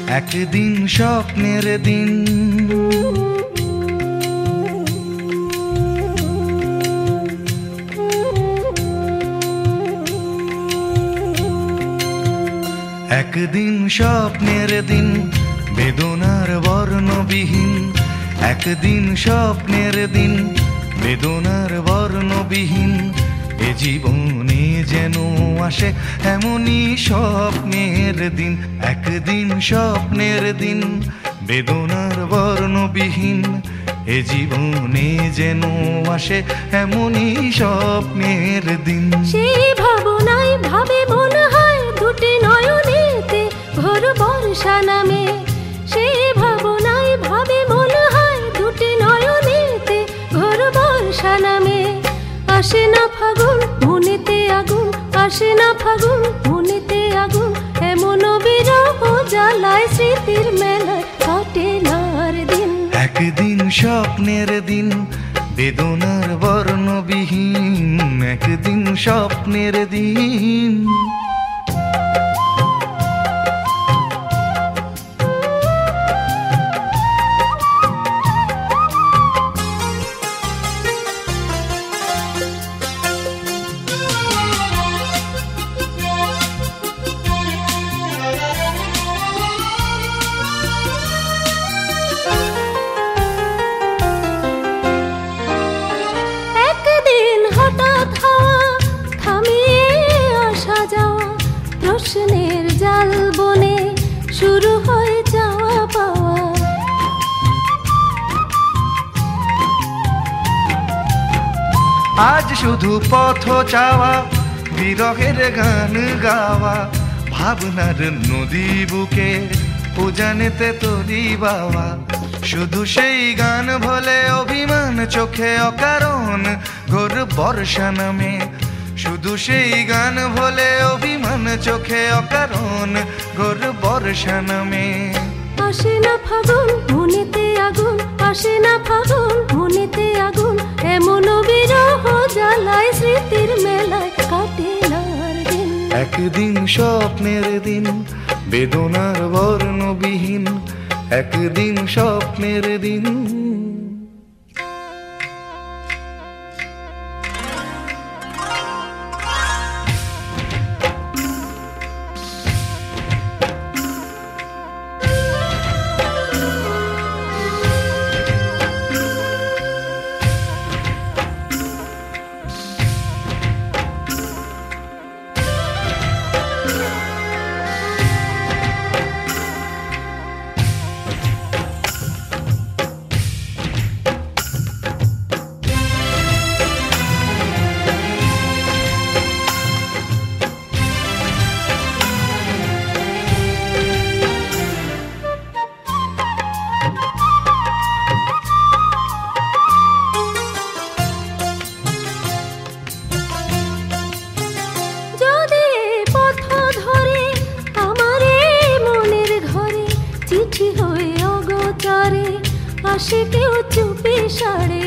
একদিন স্বপ্নের দিন। একদিন স্বপ্নের দিন, বেদনার বর্ণবিহীন। একদিন স্বপ্নের দিন, বেদনার বর্ণবিহীন। এ জীবনে যেন আসে এমনই স্বপ্নের দিন। একদিন স্বপ্নের দিন, বেদনার বর্ণবিহীন। এ জীবনে যেন আসে এমনই স্বপ্নের দিন। সেই ভাবনায় ভাবে মনে হয় দুটি নয়নেতে ঘোর বর্ষা নামে। সেই ভাবনায় ভাবে মনে হয় দুটি নয়নেতে ঘোর বর্ষা নামে। আসে না ফাগুন মনেতে আগুন, আসে না ফাগুন মনেতে আগুন। এমন বিরহ জ্বালায় স্মৃতির মেলায় কাটে না আর দিন। একদিন স্বপ্নের দিন, বেদনার বর্ণবিহীন। একদিন স্বপ্নের দিন। প্রশ্নের জাল বনে শুরু হয় যাওয়া পাওয়া। আজ শুধু পথ চাওয়া, বিরহের গান গাওয়া। ভাবনার নদী বুকে উজানেতে তরি বাওয়া। শুধু সেই গান ভোলে অভিমান চোখে অকারণ ঘোর বর্ষা নামে। শুধু সেই গান ভোলে অভিমান চোখে অকারণ ঘোর বর্ষা নামে। আসে না ফাগুন মনেতে আগুন, আসে না ফাগুন মনেতে আগুন। এমন বিরহ জ্বালায় স্মৃতির মেলায় কাটে না আর দিন। একদিন স্বপ্নের দিন, বেদনার বর্ণবিহীন। একদিন স্বপ্নের দিন। আসে কেউ চুপি সারে।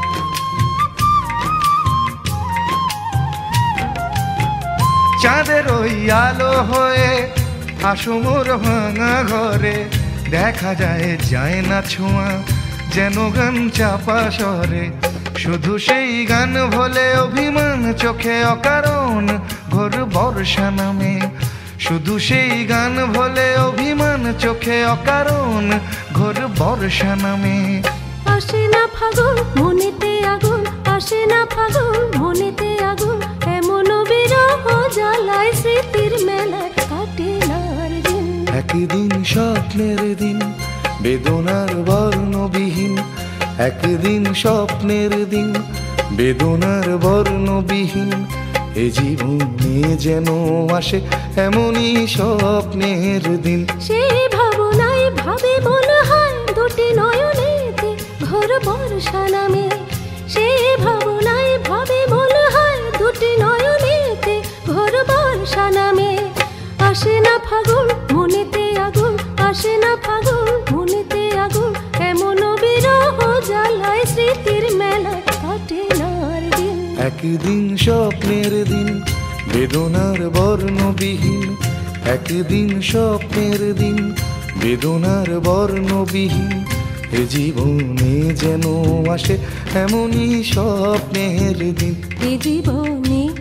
চাঁদের ওই আলো হয়ে আসো মোর ভাঙা ঘরে। দেখা যায় যায় না ছোঁয়া, যেন গান চাপা স্বরে। শুধু সেই গান ভোলে অভিমান চোখে অকারণ ঘোর বর্ষা নামে। শুধু সেই গান ভোলে অভিমান চোখে অকারণ ঘোর বর্ষা নামে। আসে না ফাগুন মনেতে আগুন, আসে না ফাগুন মনেতে আগুন। এমন বিরহ জ্বালায় স্মৃতির মেলায় কাটে না আর দিন। একদিন স্বপ্নের দিন, বেদনার বর্ণবিহীন। একদিন স্বপ্নের দিন, বেদনার বর্ণবিহীন। এ জীবনে যেন আসে এমনই স্বপ্নের দিন। সেই ভাবনায় ভাবে মনে হয় দুটি নয়নেতে ঘোর বর্ষা নামে। সেই ভাবনায় ভাবে মনে হয় দুটি নয়নেতে ঘোর বর্ষা নামে। আসে না ফাগুন মনেতে আগুন, আসে না ফাগুন মনেতে আগুন। এমন বিরহ জ্বালায় স্মৃতির মেলায় কাটে না আর দিন। একদিন স্বপ্নের দিন, বেদনার বর্ণবিহীন। একদিন স্বপ্নের দিন, বেদনার বর্ণবিহীন এ জীবনে যেন আসে এমনই স্বপ্নের দিন। এ জীবনে